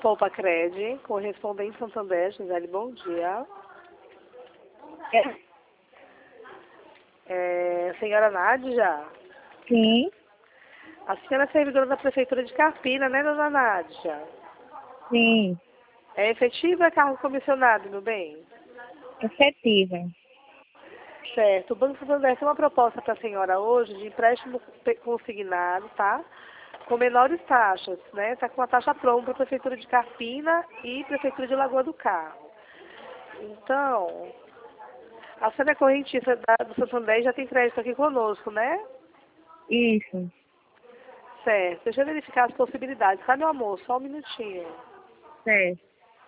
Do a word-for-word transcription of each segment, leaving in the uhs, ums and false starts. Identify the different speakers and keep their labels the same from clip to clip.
Speaker 1: Poupa Cred, correspondente Santander, Gisele, bom dia. É, senhora Nádia?
Speaker 2: Sim,
Speaker 1: A senhora é servidora da Prefeitura de Carpina, né, dona Nádia?
Speaker 2: sim,
Speaker 1: É efetivo ou é cargo comissionado, meu bem?
Speaker 2: efetiva.
Speaker 1: Certo. O Banco Santander tem uma proposta para a senhora hoje de empréstimo pe- consignado, tá? Com menores taxas, né? Está com a taxa pronta para a Prefeitura de Carpina e Prefeitura de Lagoa do Carro. Então, a senhora é correntista da, do Santander e já tem crédito aqui conosco, né?
Speaker 2: Isso,
Speaker 1: Certo. Deixa eu verificar as possibilidades, tá, meu amor? Só um minutinho.
Speaker 2: certo.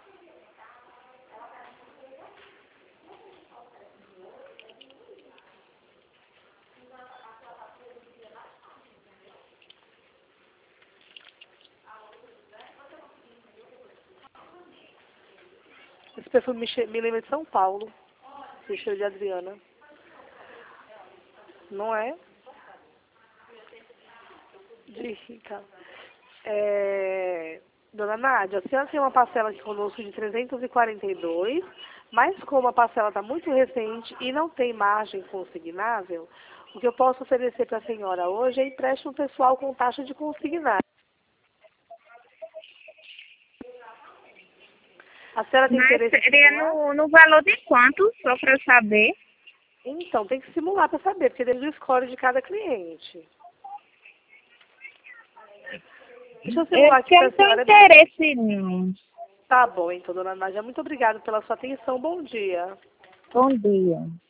Speaker 1: Esse perfume me, che- me lembra de São Paulo. Esse cheiro de Adriana. Não é? De rica. É... Dona Nádia, a senhora tem uma parcela aqui conosco de trezentos e quarenta e dois, mas como a parcela está muito recente e não tem margem consignável, o que eu posso oferecer para a senhora hoje é empréstimo pessoal com taxa de consignado. A senhora tem
Speaker 2: Mas
Speaker 1: interesse em
Speaker 2: seria
Speaker 1: simular?
Speaker 2: no, no valor de quanto, só para eu saber?
Speaker 1: Então, tem que simular para saber, porque depende do score de cada cliente. Deixa eu
Speaker 2: Eu
Speaker 1: simular aqui
Speaker 2: que eu
Speaker 1: para
Speaker 2: não
Speaker 1: a
Speaker 2: tenho
Speaker 1: senhora.
Speaker 2: interesse, não.
Speaker 1: Tá bom, então, dona Nádia, muito obrigada pela sua atenção. Bom dia.
Speaker 2: Bom dia.